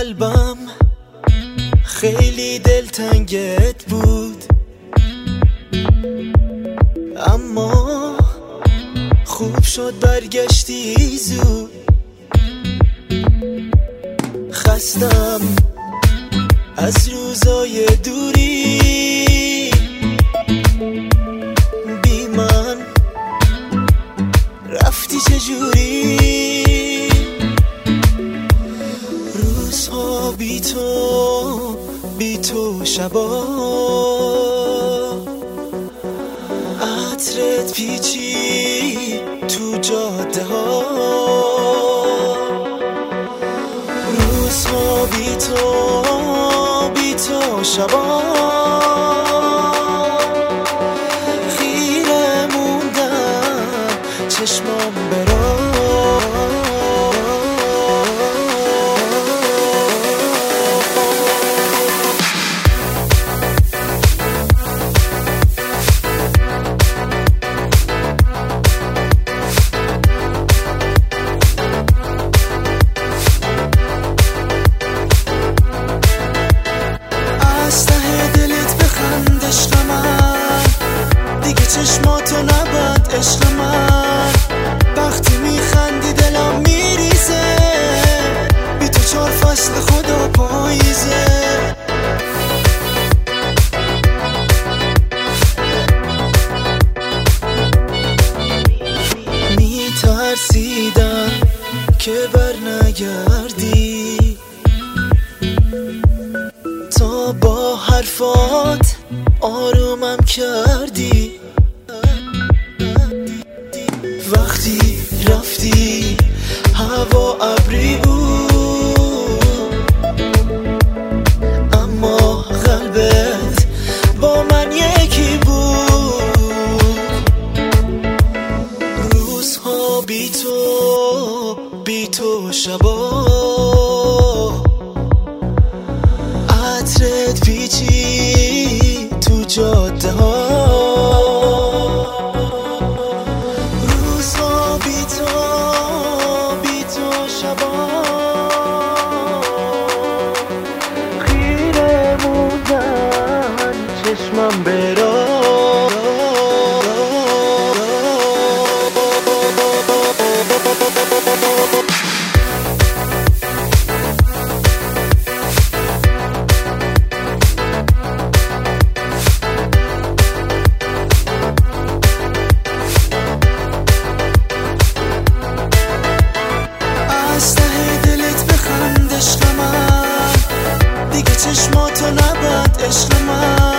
قلبم خیلی دلتنگت بود، اما خوب شد برگشتی زود. خستم از روزای دوری، بی من رفتی چجوری؟ روزها بی تو شبا عطرت پیچی تو جاده ها. روزها بی تو شبا خیره موندم چشمام برا. چشماتو نبند عشق من، وقتی میخندی دلم میریزه، بی تو 4 فصل خدا پاییزه. میترسیدم که بر نگردی، تا با حرفات آرومم کردی. وقتی رفتی هوا ابری بود، اما قلبت با من یکی بود. روزها بی تو شبا عطرت پیچی تو جاده ها. خیره موندن چشمم برا. از ته دلت بخند عشق من، دیگه چشماتو نبند عشق من.